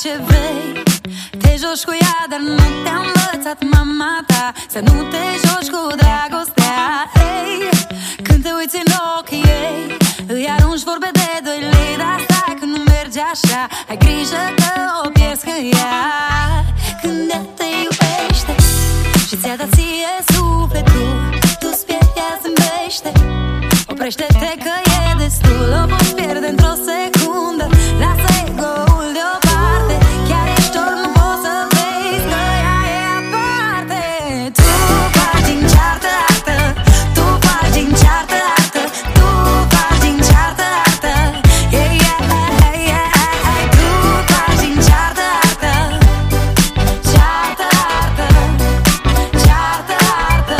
ce vrei. Te joci cu ea, dar nu te-a învățat mama ta să nu te joci cu dragostea. Hey, când te uiți în ochii ei, îi arunci vorbe de 2 lei. Dar stai că nu merge așa, ai grijă că o pierzi că ea, când ea te iubește și ți-a dat ție sufletul, tu spieri, ea zâmbește. Oprește-te că e destul, o poți pierde într-o secundă. Lasă ego-ul deoparte, chiar ești orb, nu poți să vezi că ea e aparte. Tu faci din ceartă artă, tu faci din ceartă artă, tu faci din ceartă artă. Yeah, yeah, yeah, yeah. Tu faci din ceartă artă, ceartă artă, ceartă artă.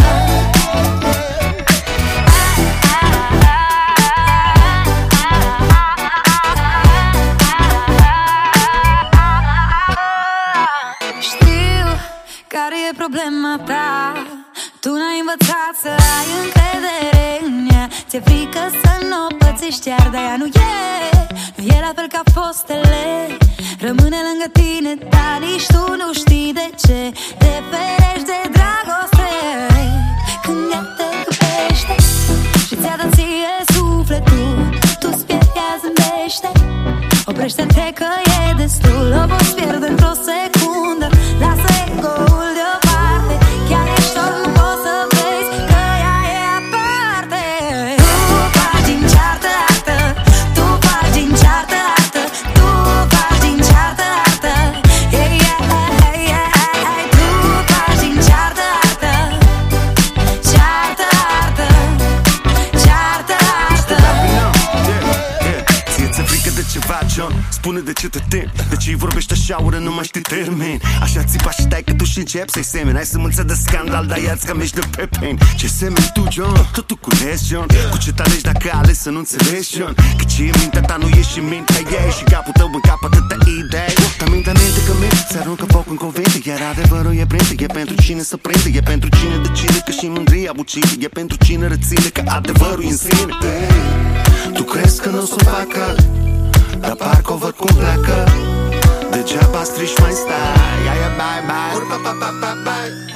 Știu care e problema ta, tu n-ai învățat să ai încredere în ea. Ți-e frică să nu o pățești iar, dar ea nu e la fel ca fostele. Rămâne lângă tine, dar nici tu nu știi de ce te ferești de dragoste. Când ea te iubește și ți-a dat ție sufletul, tu spieri, ea zâmbește. Oprește-te că e destul, o poți pierde într-o secundă. Lasă ego-ul deoparte, chiar ești orb, nu poți să vezi că ea e aparte. Tu faci din ceartă artă, tu faci din ceartă artă, tu faci din ceartă artă. Yeah, yeah, yeah, yeah. Tu faci din ceartă artă, ceartă artă, ceartă artă. Ție-ți frică de ceva, John? Spune de ce te temi, de ce-i vorbești așa ură, nu mai știi termeni. Așa țipa și stai că tu și începi să-i semeni. Ai sămânță de scandal, dar ia-ți cam ești de pepeni. Ce semeni tu, John? Tot tu culegi, John. Cu ce te alegi dacă ales să nu înțelegi, John? Că ce e mintea ta nu e și mintea ei, și capul tău în cap atâtea idei. Dar mintea minte că minte, ți aruncă foc în cuvinte. Iar adevărul e printe, e pentru cine să prinde, e pentru cine decide că și mândria bucide, e pentru cine reține că adevărul e în sine. Tu crezi că nu o să o facă, dar parcă o văd cum pleacă. Degeaba strici, mai stai. Ia, bye, bye.